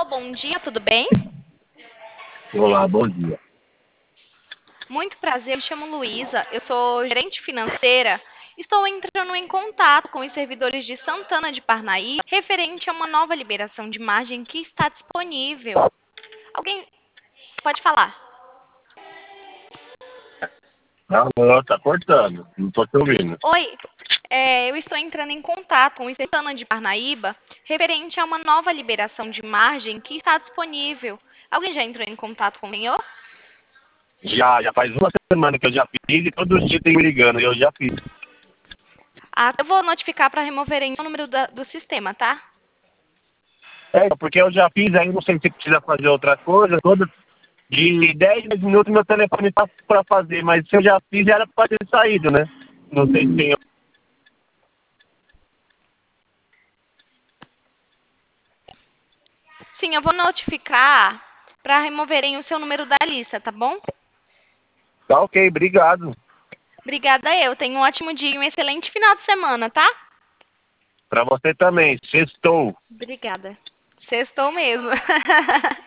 bom dia, tudo bem? Olá, bom dia. Muito prazer, me chamo Luísa, eu sou gerente financeira. Estou entrando em contato com os servidores de Santana de Parnaíba referente a uma nova liberação de margem que está disponível. Alguém pode falar? Alô, tá cortando, não tô te ouvindo. Oi, eu estou entrando em contato com o Santana de Parnaíba referente a uma nova liberação de margem que está disponível. Alguém já entrou em contato com o senhor? Já faz uma semana que eu já fiz e todos os dias tem me ligando, e eu já fiz. Eu vou notificar para removerem o número do sistema, tá? Porque eu já fiz, aí não sei se precisa fazer outra coisa, toda de 10 minutos meu telefone tá pra fazer, mas se eu já fiz, era pra ter saído, né? Não sei se tem... Sim, eu vou notificar para removerem o seu número da lista, tá bom? Tá ok, obrigado. Obrigada eu. Tenha um ótimo dia e um excelente final de semana, tá? Pra você também, sextou. Obrigada. Sextou mesmo.